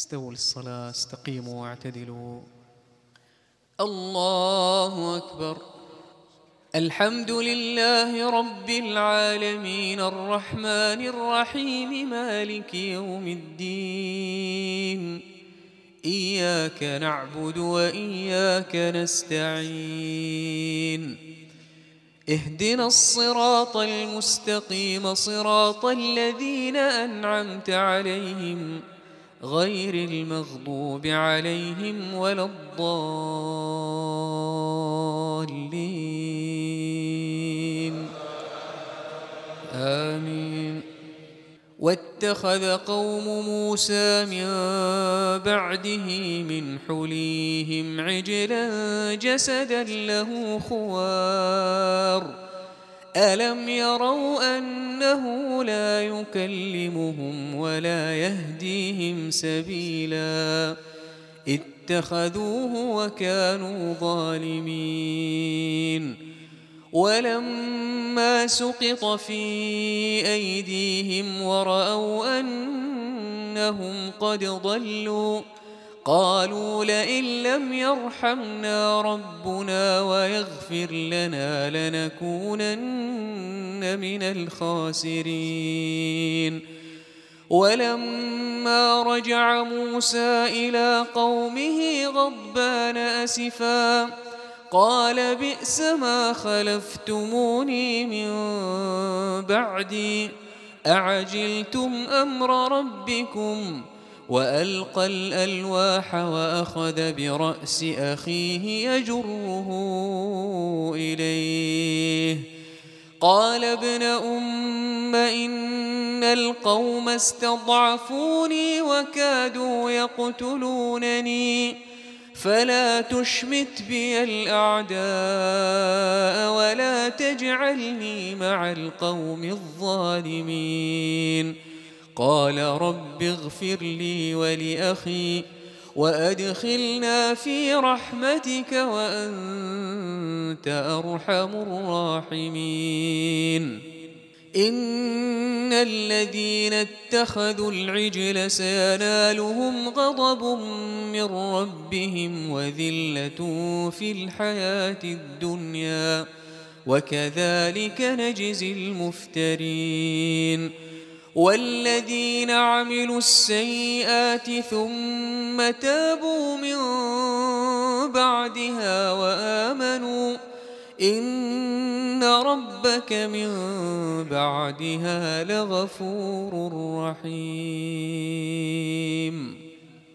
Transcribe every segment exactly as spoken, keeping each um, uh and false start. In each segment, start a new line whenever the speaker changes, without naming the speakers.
استووا للصلاة، استقيموا واعتدلوا.
الله أكبر. الحمد لله رب العالمين الرحمن الرحيم مالك يوم الدين. إياك نعبد وإياك نستعين. اهدنا الصراط المستقيم صراط الذين أنعمت عليهم غير المغضوب عليهم ولا الضالين آمين. واتخذ قوم موسى من بعده من حليهم عجلا جسدا له خوار ألم يروا أنه لا يكلمهم ولا يهديهم سبيلا اتخذوه وكانوا ظالمين. ولما سقط في أيديهم ورأوا أنهم قد ضلوا قالوا لئن لم يرحمنا ربنا ويغفر لنا لنكونن من الخاسرين. ولما رجع موسى إلى قومه غضبان أسفا قال بئس ما خلفتموني من بعدي أعجلتم أمر ربكم وألقى الألواح وأخذ برأس أخيه يجره إليه قال ابن أم إن القوم استضعفوني وكادوا يقتلونني فلا تشمت بي الأعداء ولا تجعلني مع القوم الظالمين. قال رب اغفر لي ولأخي وأدخلنا في رحمتك وأنت أرحم الراحمين. إن الذين اتخذوا العجل سينالهم غضب من ربهم وذلة في الحياة الدنيا وكذلك نجزي المفترين. والذين عملوا السيئات ثم تابوا من بعدها وآمنوا إن ربك من بعدها لغفور رحيم.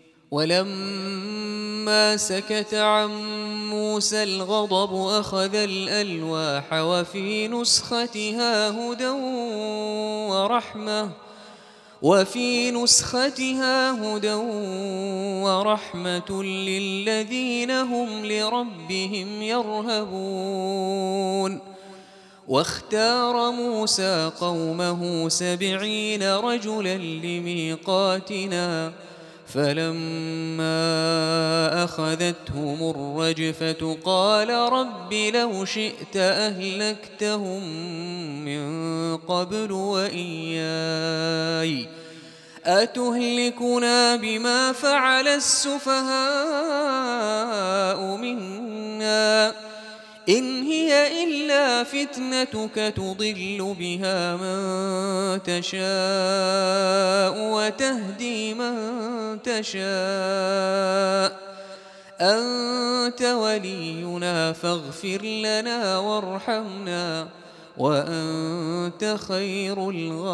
ولما سكت عن موسى الغضب أخذ الألواح وفي نسختها هدى ورحمة وفي نسختها هدى ورحمة للذين هم لربهم يرهبون. واختار موسى قومه سبعين رجلا لميقاتنا فلما أخذتهم الرجفة قال رب لو شئت أهلكتهم من قبل وإياي أتهلكنا بما فعل السفهاء منا إن هي إلا فتنتك تضل بها من تشاء وتهدي من تشاء أنت ولينا فاغفر لنا وارحمنا وأنت خير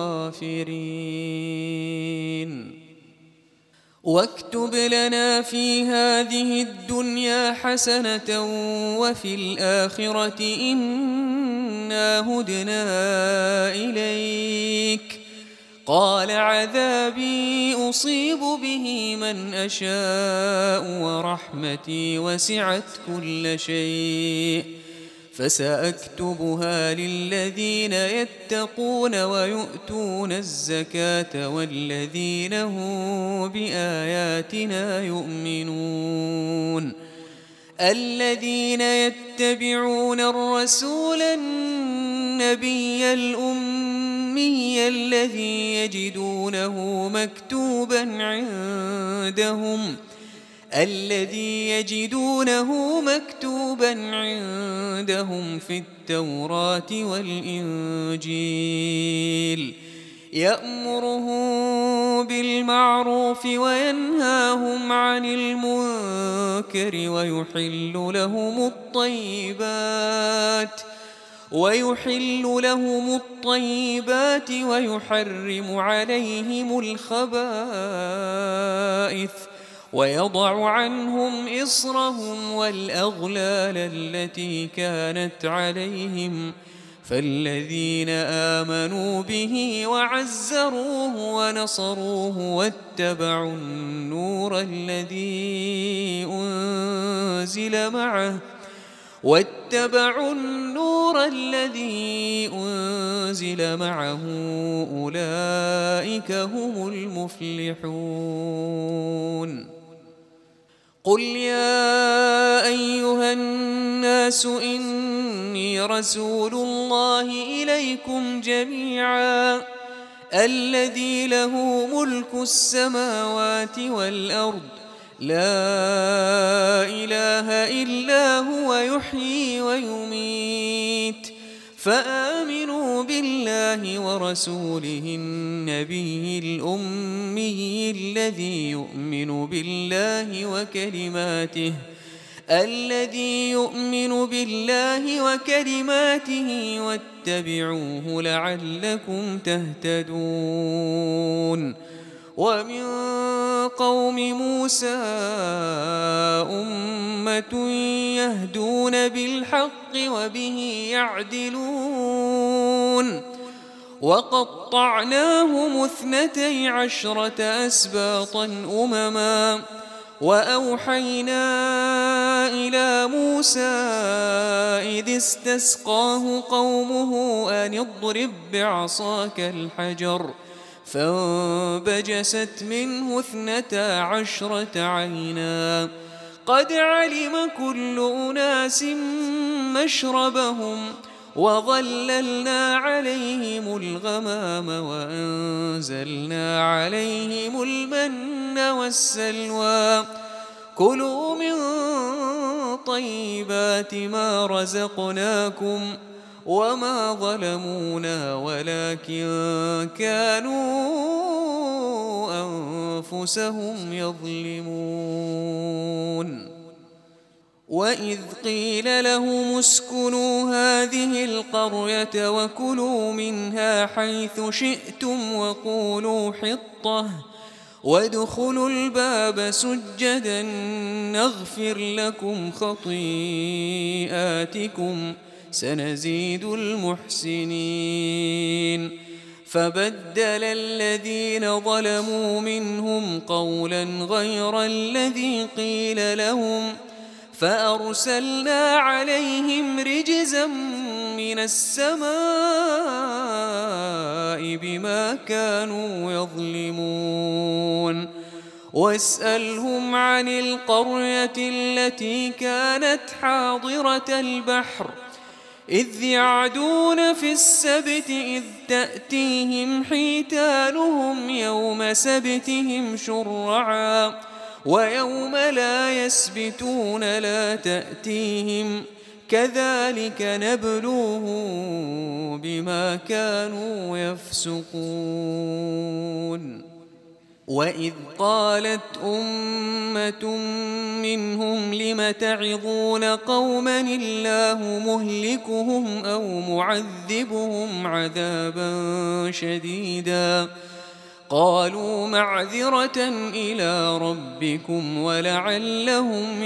الغافرين. واكتب لنا في هذه الدنيا حسنة وفي الآخرة إنا هدنا إليك قال عذابي أصيب به من أشاء ورحمتي وسعت كل شيء فسأكتبها للذين يتقون ويؤتون الزكاة والذين هم بآياتنا يؤمنون. الذين يتبعون الرسول النبي الأمي الأمي الذي يجدونه مكتوبا عندهم الذي يجدونه مكتوبا عندهم في التوراة والإنجيل يأمرهم بالمعروف وينهاهم عن المنكر ويحل لهم الطيبات ويحل لهم الطيبات ويحرم عليهم الخبائث ويضع عنهم إصرهم والأغلال التي كانت عليهم فالذين آمنوا به وعزروه ونصروه واتبعوا النور الذي أنزل معه واتبعوا النور الذي أنزل معه أولئك هم المفلحون. قل يا أيها الناس إني رسول الله إليكم جميعا الذي له ملك السماوات والأرض لا إله إلا هو يحيي ويميت فآمنوا بالله ورسوله النبي الأمي الذي يؤمن بالله وكلماته الذي يؤمن بالله وكلماته واتبعوه لعلكم تهتدون. ومن قوم موسى أمة يهدون بالحق وبه يعدلون وقطعناهم اثنتي عشرة أسباطا أمما وأوحينا إلى موسى إذ استسقاه قومه أن اضرب بعصاك الحجر فانبجست منه اثنتا عشرة عينا قد علم كل أناس مشربهم وظللنا عليهم الغمام وأنزلنا عليهم المن والسلوى كلوا من طيبات ما رزقناكم وما ظلمونا ولكن كانوا أنفسهم يظلمون. وإذ قيل لهم اسكنوا هذه القرية وكلوا منها حيث شئتم وقولوا حطة وادخلوا الباب سجدا نغفر لكم خطيئاتكم سنزيد المحسنين. فبدل الذين ظلموا منهم قولا غير الذي قيل لهم فأرسلنا عليهم رجزا من السماء بما كانوا يظلمون. واسألهم عن القرية التي كانت حاضرة البحر إذ يعدون في السبت إذ تأتيهم حيتانهم يوم سبتهم شرعا ويوم لا يسبتون لا تأتيهم كذلك نبلوهم بما كانوا يفسقون. وإذ قالت أمة منهم لم تعظون قوما الله مهلكهم أو معذبهم عذابا شديدا قالوا معذرة إلى ربكم ولعلهم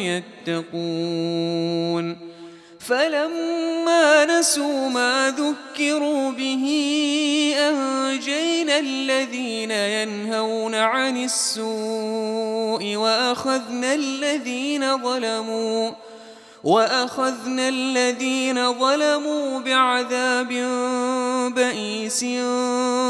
يتقون. فلما نسوا ما ذكروا به أنجينا الذين ينهون عن السوء وأخذنا الذين ظلموا وأخذنا الذين ظلموا بعذاب بئيس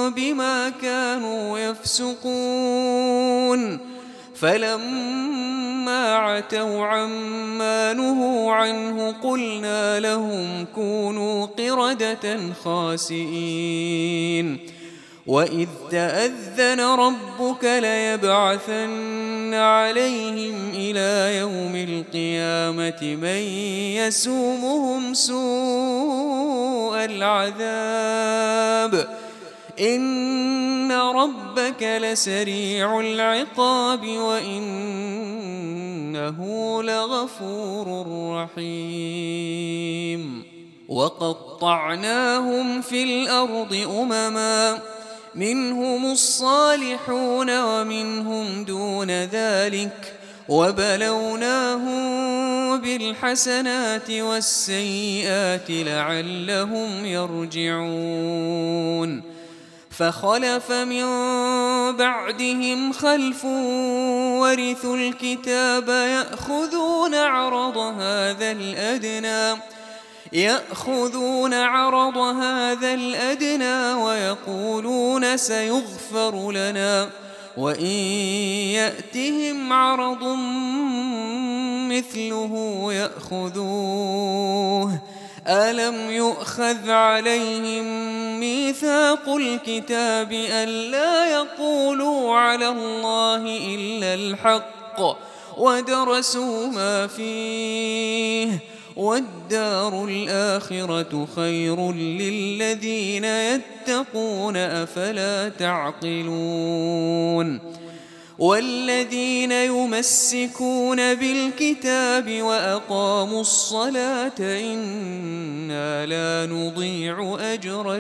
بما كانوا يفسقون. فلما فلما عتوا عما نهوا عنه قلنا لهم كونوا قردة خاسئين وإذ تأذن ربك ليبعثن عليهم إلى يوم القيامة من يسومهم سوء العذاب إن ربك لسريع العقاب وإنه لغفور رحيم وقطعناهم في الأرض أمما منهم الصالحون ومنهم دون ذلك وبلوناهم بالحسنات والسيئات لعلهم يرجعون فخلف من بعدهم خلف ورثوا الكتاب يأخذون عرض هذا الأدنى يأخذون عرض هذا الأدنى ويقولون سيغفر لنا وإن يأتهم عرض مثله يأخذوه ألم يؤخذ عليهم ميثاق الكتاب ألا يقولوا على الله إلا الحق ودرسوا ما فيه والدار الآخرة خير للذين يتقون أفلا تعقلون والذين يمسكون بالكتاب وأقاموا الصلاة إنا لا نضيع أجر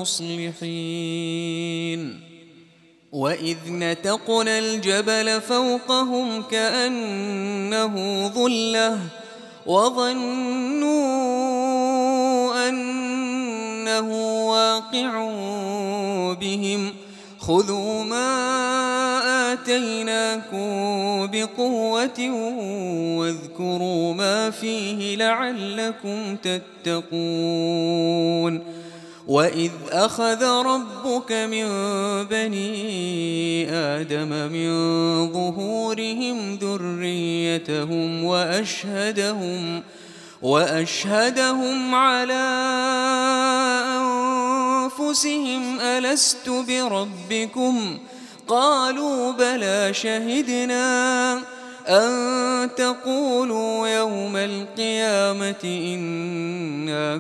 المصلحين وإذ نتقنا الجبل فوقهم كأنه ظلة وظنوا أنه واقع بهم خذوا ما آتيناكم بقوة واذكروا ما فيه لعلكم تتقون وإذ أخذ ربك من بني آدم من ظهورهم ذريتهم وأشهدهم وأشهدهم على أنفسهم ألست بربكم قالوا بلى شهدنا أن تقولوا يوم القيامة إنا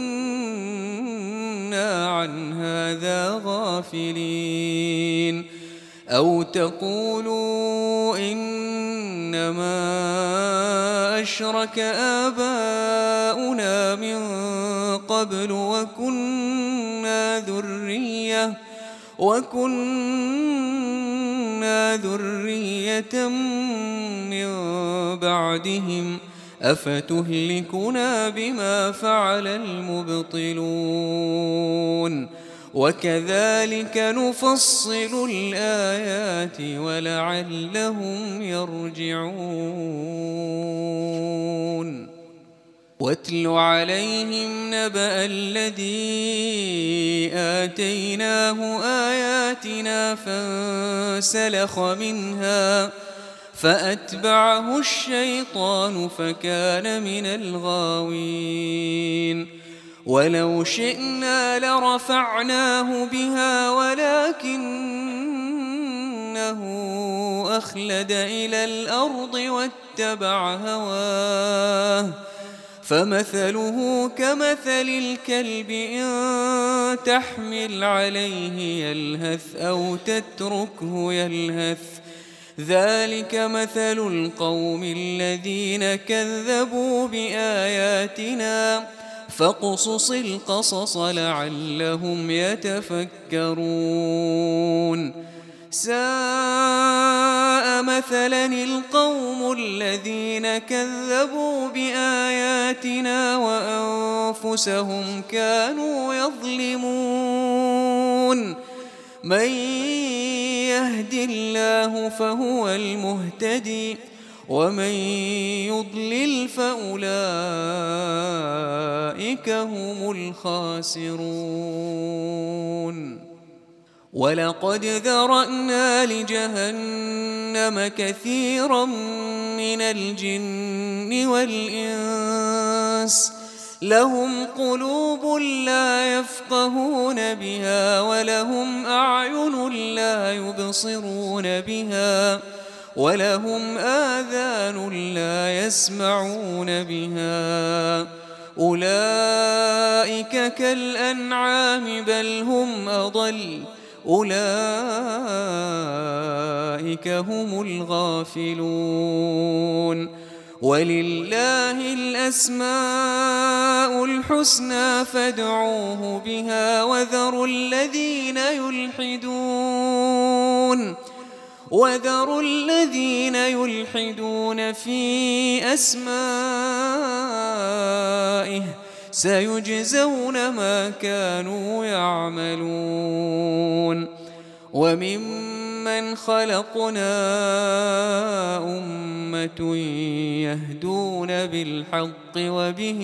كنا عن هذا غافلين أو تقولوا إنما أشرك آباؤنا من قبل وكنا ذرية وكنا ذرية من بعدهم أفتهلكنا بما فعل المبطلون وكذلك نفصل الآيات ولعلهم يرجعون واتل عليهم نبأ الذي آتيناه آياتنا فانسلخ منها فأتبعه الشيطان فكان من الغاوين ولو شئنا لرفعناه بها ولكنه أخلد إلى الأرض واتبع هواه فمثله كمثل الكلب إن تحمل عليه يلهث أو تتركه يلهث ذلك مثل القوم الذين كذبوا بآياتنا فاقصص القصص لعلهم يتفكرون ساء مثلا القوم الذين كذبوا بآياتنا وأنفسهم كانوا يظلمون من يهد الله فهو المهتدي ومن يضلل فأولئك هم الخاسرون ولقد ذرأنا لجهنم كثيرا من الجن والإنس لهم قلوب لا يفقهون بها ولهم أعين لا يبصرون بها ولهم آذان لا يسمعون بها أولئك كالأنعام بل هم أضل أولئك هم الغافلون ولله الأسماء الحسنى فادعوه بها وذروا الذين يلحدون وذروا الذين يلحدون في أسمائه سيجزون ما كانوا يعملون وممن خلقنا أمة يهدون بالحق وبه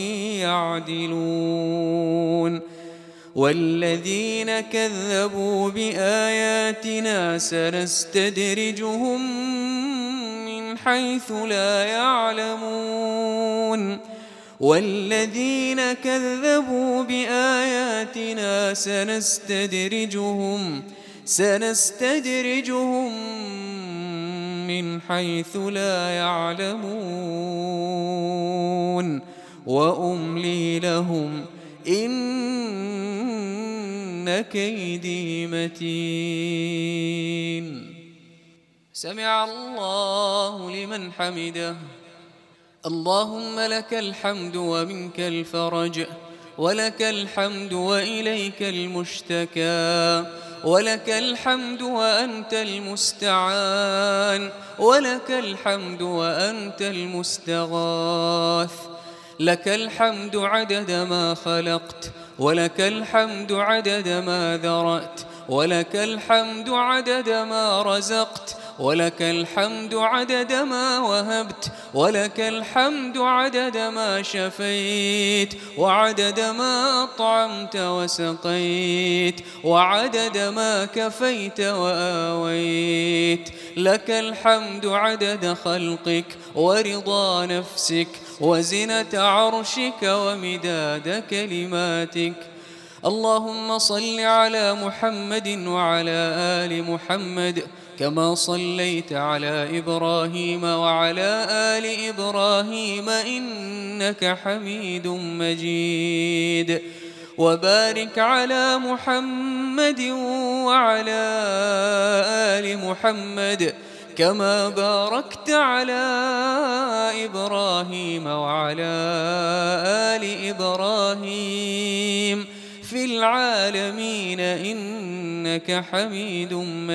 يعدلون والذين كذبوا بآياتنا سنستدرجهم من حيث لا يعلمون والذين كذبوا بآياتنا سنستدرجهم سنستدرجهم من حيث لا يعلمون وأملي لهم إن كيدي متين. سمع الله لمن حمده. اللهم لك الحمد ومنك الفرج ولك الحمد وإليك المشتكى ولك الحمد وأنت المستعان ولك الحمد وأنت المستغاث لك الحمد عدد ما خلقت ولك الحمد عدد ما ذرأت ولك الحمد عدد ما رزقت ولك الحمد عدد ما وهبت ولك الحمد عدد ما شفيت وعدد ما أطعمت وسقيت وعدد ما كفيت وآويت لك الحمد عدد خلقك ورضا نفسك وزنة عرشك ومداد كلماتك. اللهم صل على محمد وعلى آل محمد كما صليت على إبراهيم وعلى آل إبراهيم إنك حميد مجيد وبارك على محمد وعلى آل محمد كما باركت على إبراهيم وعلى آل إبراهيم في العالمين إنك حميد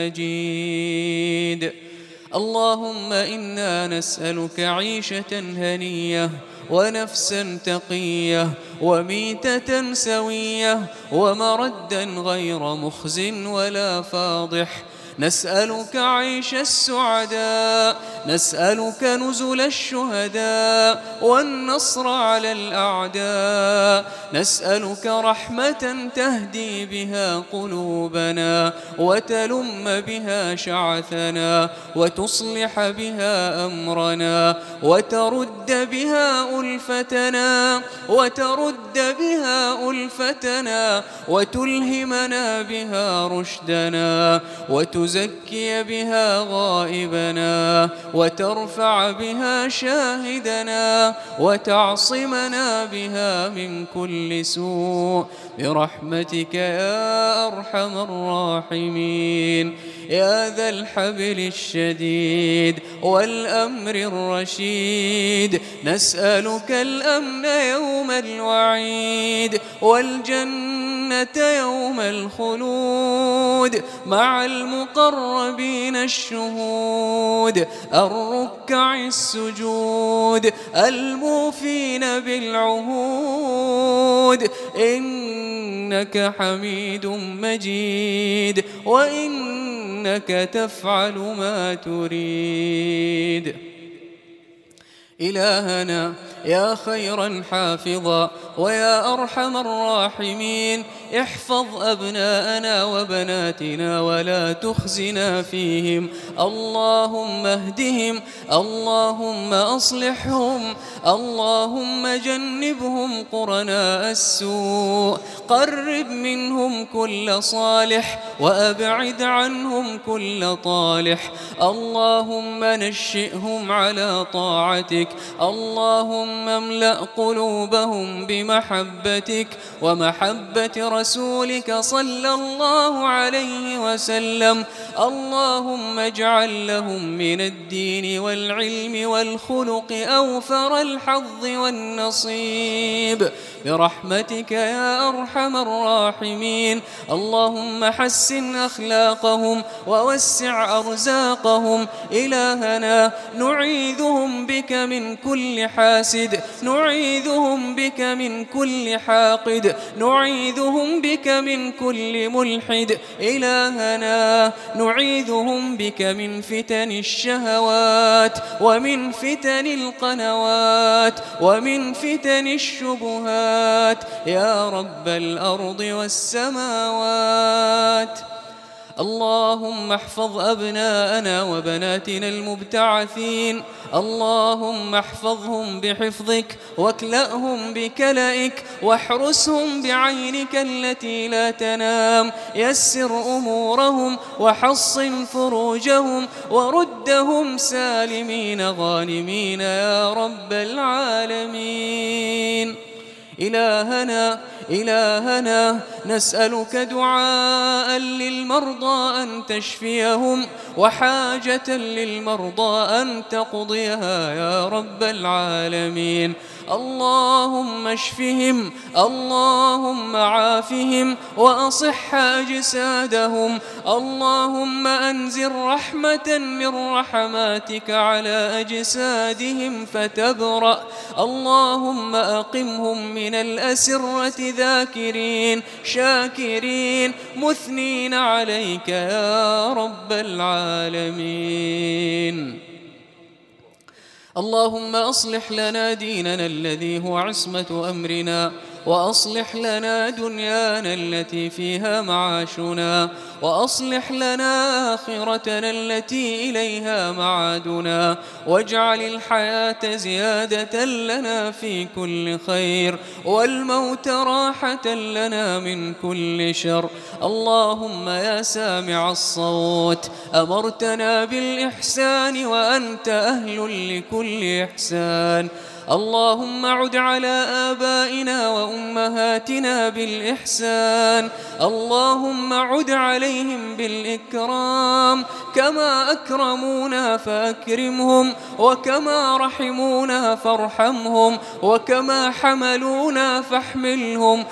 مجيد. اللهم إنا نسألك عيشة هنية ونفسا تقية وميتة سوية ومردا غير مخز ولا فاضح. نسألك عيش السعداء نسألك نزل الشهداء والنصر على الأعداء نسألك رحمة تهدي بها قلوبنا وتلم بها شعثنا وتصلح بها أمرنا وترد بها ألفتنا وترد بها ألفتنا وتلهمنا بها رشدنا وتزكي بها غائبنا وترفع بها شاهدنا وتعصمنا بها من كل سوء برحمتك يا أرحم الراحمين يا ذا الحبل الشديد والأمر الرشيد. نسألك الأمن يوم الوعيد والجنة يوم الخلود مع المقربين الشهود الركع السجود الموفين بالعهود إنك حميد مجيد وإنك تفعل ما تريد. إلهنا يا خيرا حافظا ويا أرحم الراحمين، احفظ أبناءنا وبناتنا ولا تخزنا فيهم، اللهم اهدهم، اللهم أصلحهم، اللهم جنبهم قرناء السوء، قرب منهم كل صالح وأبعد عنهم كل طالح، اللهم نشئهم على طاعتك، اللهم املأ قلوبهم بمحبتك ومحبة رسولك صلى الله عليه وسلم، اللهم اجعل لهم من الدين والعلم والخلق أوفر الحظ والنصيب برحمتك يا أرحم الراحمين، اللهم حسن أخلاقهم ووسع أرزاقهم، إلهنا نعيذهم بك من كل حاسد، نعيذهم بك من كل حاقد، نعيذهم بك من كل ملحد، إلهنا نعيذهم بك من فتن الشهوات ومن فتن القنوات ومن فتن الشبهات يا رب الأرض والسماوات. اللهم احفظ أبناءنا وبناتنا المبتعثين، اللهم احفظهم بحفظك واكلأهم بكلئك واحرسهم بعينك التي لا تنام، يسر أمورهم وحصن فروجهم وردهم سالمين غانمين يا رب العالمين. إلهنا إلهنا نسألك دعاء للمرضى أن تشفيهم وحاجة للمرضى أن تقضيها يا رب العالمين، اللهم اشفهم، اللهم عافهم وأصح أجسادهم، اللهم أنزل رحمة من رحماتك على أجسادهم فتبرأ، اللهم أقمهم من الأسرة ذاكرين شاكرين مثنين عليك يا رب العالمين. اللهم أصلح لنا ديننا الذي هو عصمة أمرنا، وأصلح لنا دنيانا التي فيها معاشنا، وأصلح لنا آخرتنا التي إليها معادنا، واجعل الحياة زيادة لنا في كل خير والموت راحة لنا من كل شر. اللهم يا سامع الصوت أمرتنا بالإحسان وأنت أهل لكل إحسان، اللهم عد على آبائنا وأمهاتنا بالإحسان، اللهم عد عليهم بالإكرام، كما أكرمونا فأكرمهم، وكما رحمونا فارحمهم، وكما حملونا فاحملهم،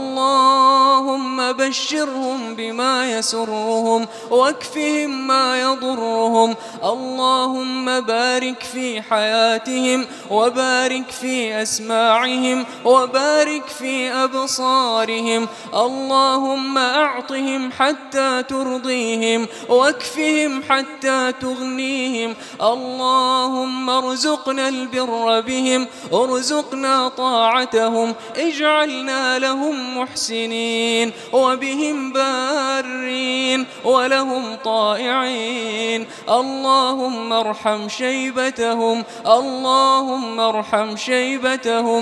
اللهم بشرهم بما يسرهم واكفهم ما يضرهم، اللهم بارك في حياتهم وبارك في أسماعهم وبارك في أبصارهم، اللهم أعطهم حتى ترضيهم واكفهم حتى تغنيهم، اللهم ارزقنا البر بهم، ارزقنا طاعتهم، اجعلنا لهم محسنين وبهم بارين ولهم طائعين، اللهم ارحم شيبتهم، اللهم ارحم شيبتهم،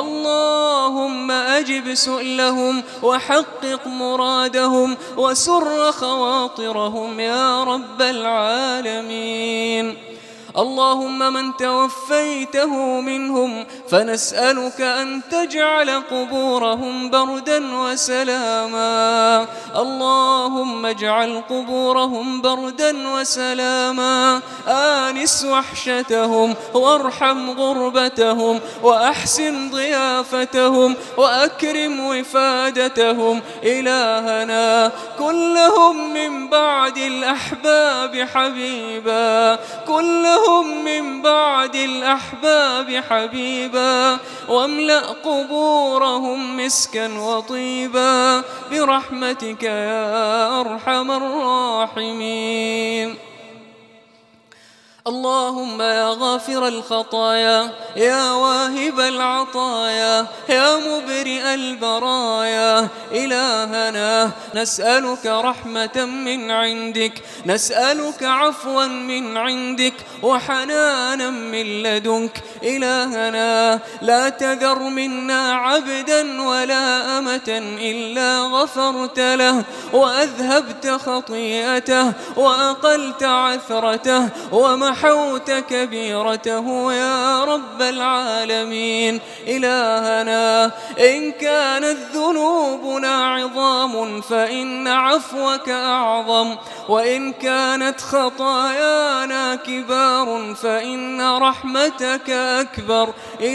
اللهم أجب سؤلهم وحقق مرادهم وسر خواطرهم يا رب العالمين. اللهم من توفيته منهم فنسألك أن تجعل قبورهم بردا وسلاما، اللهم اجعل قبورهم بردا وسلاما، آنس وحشتهم وارحم غربتهم وأحسن ضيافتهم وأكرم وفادتهم، إلهنا كلهم من بعد الأحباب حبيبا، كلهم من بعد الأحباب حبيبا، واملأ قبورهم مسكا وطيبا برحمتك يا أرحم الراحمين. اللهم يا غافر الخطايا، يا واهب العطايا، يا مبرئ البرايا، إلهنا نسألك رحمة من عندك، نسألك عفوا من عندك وحنانا من لدنك. إلهنا لا تذر منا عبدا ولا أمة إلا غفرت له وأذهبت خطيئته وأقلت عثرته ومحوت كبيرته يا رب العالمين. إلهنا إن كانت ذنوبنا عظام فإن عفوك أعظم، وإن كانت خطايانا كبار فإن رحمتك أكبر.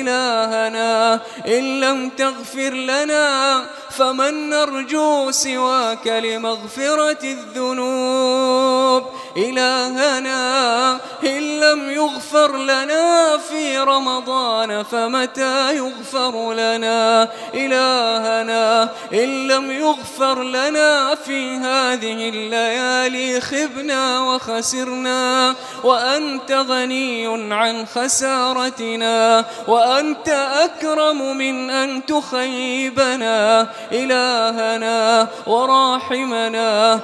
إلهنا إن لم تغفر لنا فمن نرجو سواك لمغفرة الذنوب. إلهنا إن لم يغفر لنا في رمضان فمتى يغفر لنا؟ إلهنا إن لم يغفر لنا في هذه الليالي خبنا وخسرنا، وأنت غني عن خسارتنا، وأنت أكرم من أن تخيبنا. إلهنا وراحمنا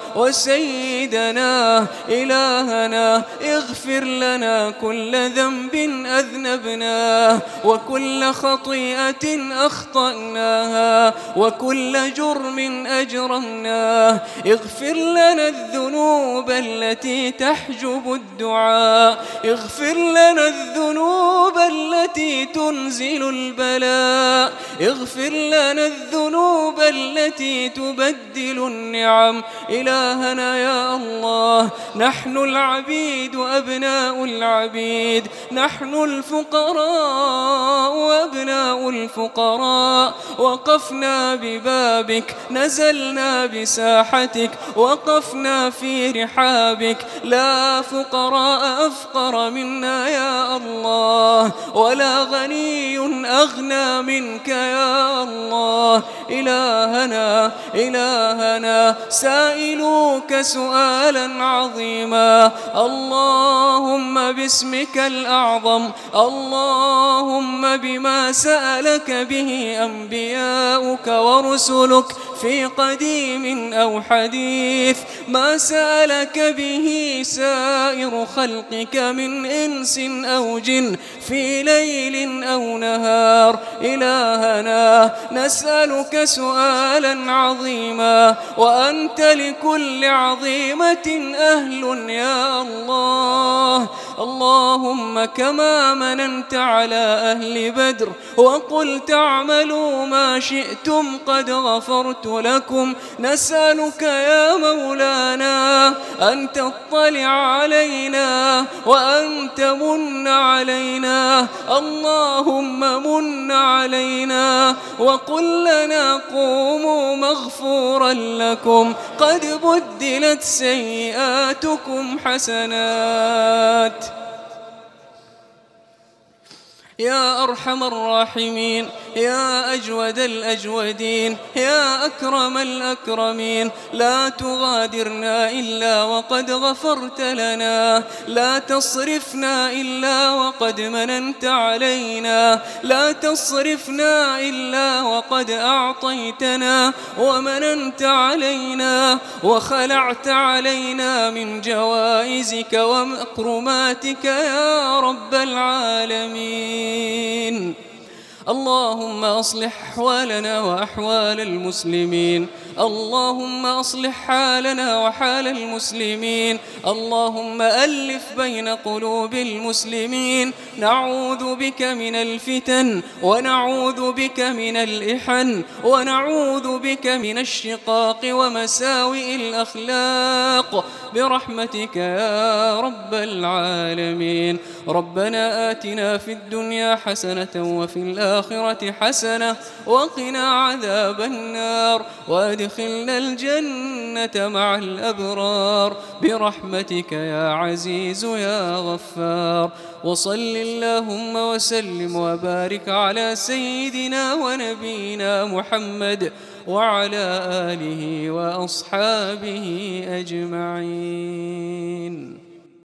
وسيدنا، إلهنا اغفر لنا كل ذنب أذنبناه وكل خطيئة أخطأناها وكل جرم أجرمناه. اغفر لنا الذنوب التي تحجب الدعاء، اغفر لنا الذنوب التي تنزل البلاء، اغفر لنا الذنوب التي تبدل النعم. إلهنا يا الله نحن العبيد أبناء العبيد، نحن الفقراء وأبناء الفقراء، وقفنا ببابك، نزلنا بساحتك، وقفنا في رحابك. لا فقراء أفقر منا يا الله، ولا غني أغنى منك يا الله. إلهنا إلهنا سائلوك سؤالا عظيما، اللهم باسمك الأعظم، اللهم بما سألك به أنبياؤك ورسلك في قديم أو حديث، ما سألك به سائر خلقك من إنس أو جن في ليل أو نهار. إلهنا نسألك سؤالا عظيما، وأنت لكل عظيمة أهل يا الله. اللهم كما مننت على أهل بدر وقلت اعملوا ما شئتم قد غفرت لكم، نسألك يا مولانا أن تطلع علينا وأن تمن علينا. اللهم من علينا وقل لنا قوموا مغفورا لكم قد بدلت سيئاتكم حسنات. يا أرحم الراحمين، يا أجود الأجودين، يا أكرم الأكرمين، لا تغادرنا إلا وقد غفرت لنا، لا تصرفنا إلا وقد مننت علينا، لا تصرفنا إلا وقد أعطيتنا ومننت علينا وخلعت علينا من جوائزك ومكرماتك يا رب العالمين. اللهم أصلح أحوالنا وأحوال المسلمين، اللهم أصلح حالنا وحال المسلمين، اللهم ألف بين قلوب المسلمين. نعوذ بك من الفتن، ونعوذ بك من الإحن، ونعوذ بك من الشقاق ومساوئ الأخلاق برحمتك يا رب العالمين. ربنا آتنا في الدنيا حسنة وفي الآخرة حسنة وقنا عذاب النار، وأدخلنا الجنة مع الأبرار برحمتك يا عزيز يا غفار. وصل اللهم وسلم وبارك على سيدنا ونبينا محمد وعلى آله وأصحابه أجمعين.